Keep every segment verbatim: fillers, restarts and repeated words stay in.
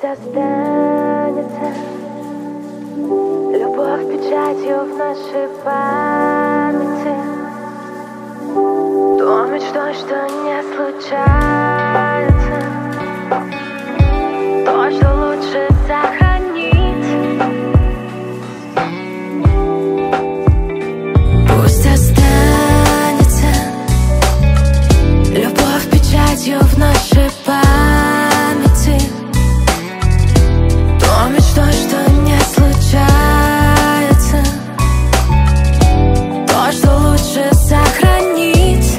Пусть останется любовь печатью в нашей памяти, то мечтой, что не случается, то, что лучше сохранить. Пусть останется любовь печатью в нашей памяти, то мечтой, что не случается, то, что лучше сохранить.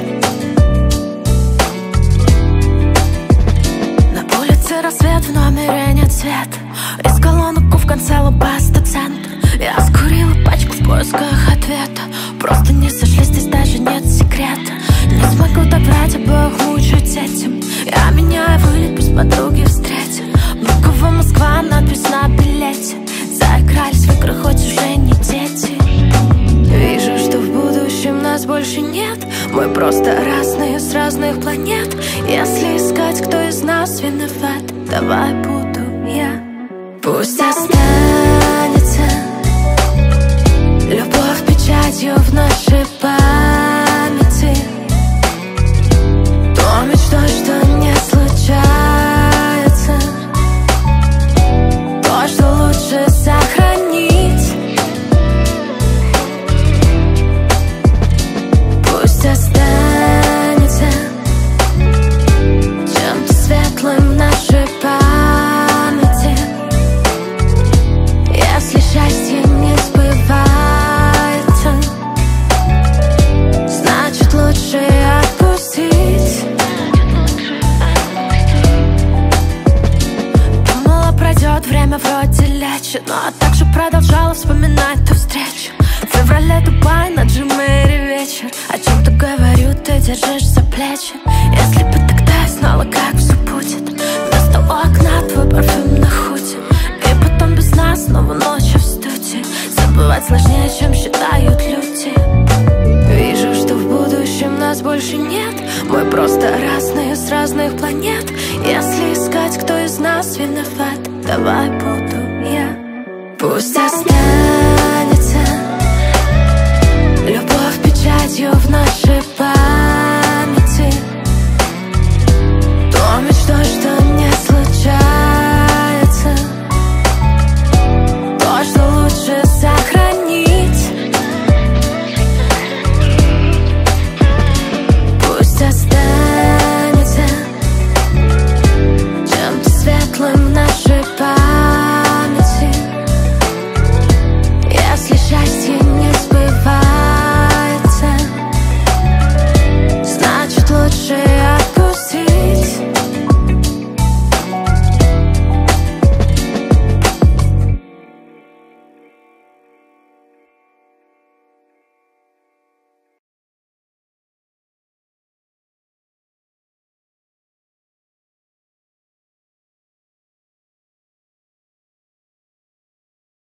На улице рассвет, в номере нет света. Из колонок в конце лобаста центр. Я скурила пачку в поисках ответа. Просто не сошлись, здесь даже нет секрета. Не смогу добрать, обоих мучить этим. Я меняю вылет, пусть подруги встретим. Буква Москва, надпись на билете. Заигрались в игры, хоть уже не дети. Вижу, что в будущем нас больше нет. Мы просто разные с разных планет. Если искать, кто из нас виноват, давай буду я. Пусть останется любовь печатью в нашей памяти, то мечтой, что не случается, то, что лучше сохранить. Пусть останется чем-то светлым в нашей памяти. Если счастье не сбывается, значит лучше отпустить. Думала, пройдет время, вроде лечит, но также продолжала вспоминать ту встречу. В феврале Дубай, на Джимэре вечер. О чем-то говорю, ты держишь за плечи. Если бы тогда я знала, как все будет. Вместо окна твой парфюм на худе. И потом без нас снова ночью в студии. Забывать сложнее, чем считают люди. Вижу, что в будущем нас больше нет. Мы просто разные с разных планет. Если искать, кто из нас виноват, давай буду я. Пусть останется